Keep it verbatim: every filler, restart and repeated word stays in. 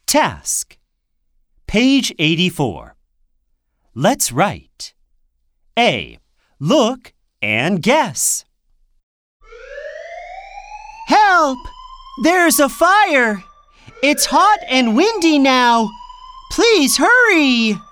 Task. Page eighty-four. Let's write. A. Look and guess. Help! There's a fire! It's hot and windy now. Please hurry!